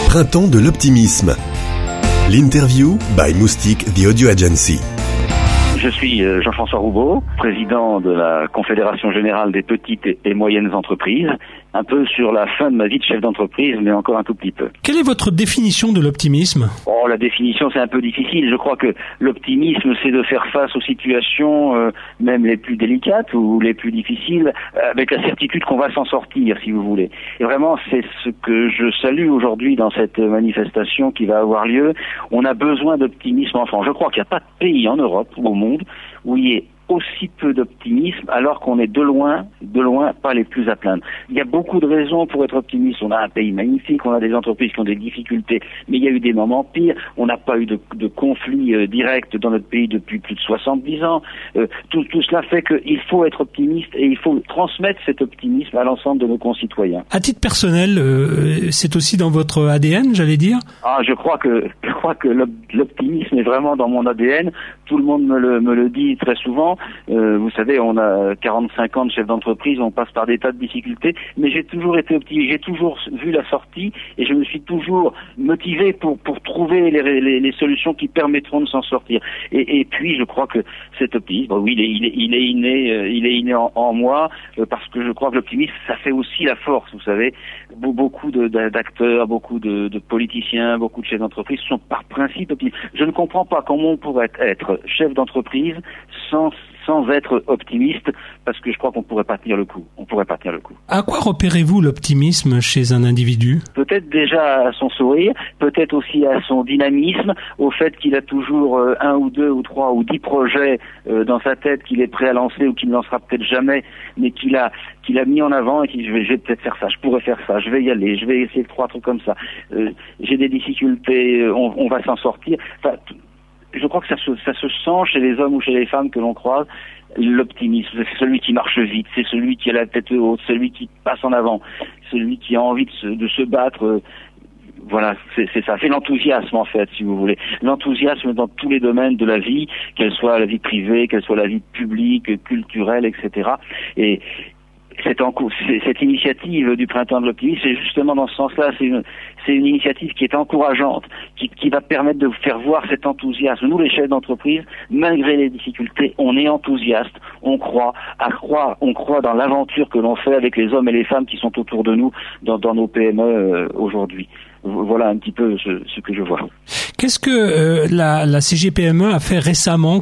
Printemps de l'optimisme. L'interview by Moustique The Audio Agency. Je suis Jean-François Roubaud, président de la Confédération Générale des Petites et Moyennes Entreprises, un peu sur la fin de ma vie de chef d'entreprise, mais encore un tout petit peu. Quelle est votre définition de l'optimisme ? La définition, c'est un peu difficile. Je crois que l'optimisme, c'est de faire face aux situations, même les plus délicates ou les plus difficiles, avec la certitude qu'on va s'en sortir, si vous voulez. Et vraiment, c'est ce que je salue aujourd'hui dans cette manifestation qui va avoir lieu. On a besoin d'optimisme en France. Je crois qu'il n'y a pas de pays en Europe ou au monde où il y ait aussi peu d'optimisme, alors qu'on est de loin, pas les plus à plaindre. Il y a beaucoup de raisons pour être optimiste. On a un pays magnifique, on a des entreprises qui ont des difficultés, mais il y a eu des moments pires. On n'a pas eu de conflit direct dans notre pays depuis plus de 70 ans. Tout cela fait qu'il faut être optimiste et il faut transmettre cet optimisme à l'ensemble de nos concitoyens. À titre personnel, c'est aussi dans votre ADN, j'allais dire ? Je crois que l'optimisme est vraiment dans mon ADN. Tout le monde me le dit très souvent. Vous savez, on a 45 ans de chef d'entreprise, on passe par des tas de difficultés, mais j'ai toujours été optimiste, j'ai toujours vu la sortie et je me suis toujours motivé pour trouver les solutions qui permettront de s'en sortir. Et puis, je crois que cet optimisme, oui, il est inné en moi, parce que je crois que l'optimisme, ça fait aussi la force, vous savez. Beaucoup d'acteurs, beaucoup de politiciens, beaucoup de chefs d'entreprise sont par principe optimistes. Je ne comprends pas comment on pourrait être chef d'entreprise sans être optimiste, parce que je crois qu'on pourrait pas tenir le coup. À quoi repérez-vous l'optimisme chez un individu ? Peut-être déjà à son sourire, peut-être aussi à son dynamisme, au fait qu'il a toujours un ou deux ou trois ou 10 projets dans sa tête qu'il est prêt à lancer ou qu'il ne lancera peut-être jamais, mais qu'il a mis en avant et qu'il dit je vais peut-être faire ça, je pourrais faire ça, je vais y aller, je vais essayer de 3 trucs comme ça. J'ai des difficultés, on va s'en sortir. Enfin, je crois que ça se sent chez les hommes ou chez les femmes que l'on croise. L'optimisme, c'est celui qui marche vite, c'est celui qui a la tête haute, celui qui passe en avant, celui qui a envie de se battre. Voilà, c'est ça. C'est l'enthousiasme, en fait, si vous voulez. L'enthousiasme dans tous les domaines de la vie, qu'elle soit la vie privée, qu'elle soit la vie publique, culturelle, etc. Et cette initiative du Printemps de l'optimisme, c'est justement dans ce sens-là, c'est une initiative qui est encourageante, qui va permettre de faire voir cet enthousiasme. Nous, les chefs d'entreprise, malgré les difficultés, on est enthousiastes, on croit dans l'aventure que l'on fait avec les hommes et les femmes qui sont autour de nous dans nos PME aujourd'hui. Voilà un petit peu ce que je vois. Qu'est-ce que la CGPME a fait récemment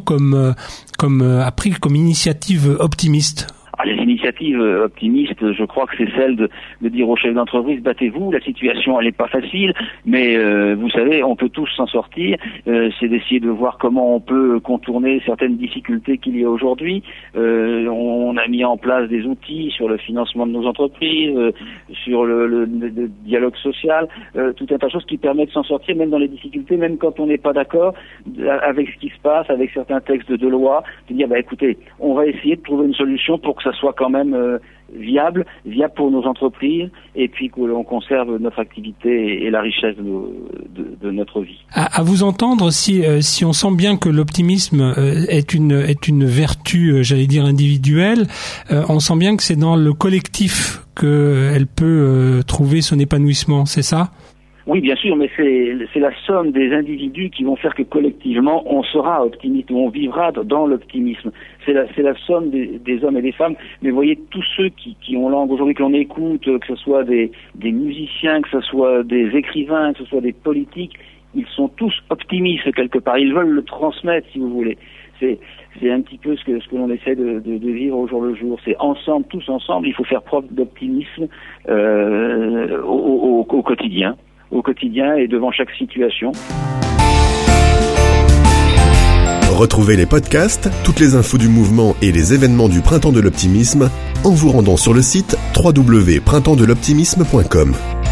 a pris comme initiative optimiste ? Les initiatives optimistes, je crois que c'est celle de dire aux chefs d'entreprise, battez-vous, la situation elle est pas facile, mais vous savez, on peut tous s'en sortir. C'est d'essayer de voir comment on peut contourner certaines difficultés qu'il y a aujourd'hui. On a mis en place des outils sur le financement de nos entreprises, sur le dialogue social, tout un tas de choses qui permettent de s'en sortir, même dans les difficultés, même quand on n'est pas d'accord avec ce qui se passe, avec certains textes de loi, de dire écoutez, on va essayer de trouver une solution pour que ça soit quand même viable pour nos entreprises, et puis que l'on conserve notre activité et la richesse de notre vie. À vous entendre, si on sent bien que l'optimisme est une vertu, j'allais dire individuelle, on sent bien que c'est dans le collectif qu'elle peut trouver son épanouissement, c'est ça ? Oui, bien sûr, mais c'est la somme des individus qui vont faire que collectivement on sera optimiste ou on vivra dans l'optimisme. C'est la somme des hommes et des femmes. Mais vous voyez, tous ceux qui ont langue aujourd'hui, que l'on écoute, que ce soit des musiciens, que ce soit des écrivains, que ce soit des politiques, ils sont tous optimistes quelque part. Ils veulent le transmettre, si vous voulez. C'est un petit peu ce que l'on essaie de vivre au jour le jour. C'est ensemble, tous ensemble, il faut faire preuve d'optimisme au quotidien et devant chaque situation. Retrouvez les podcasts, toutes les infos du mouvement et les événements du Printemps de l'optimisme en vous rendant sur le site www.printempsdeloptimisme.com.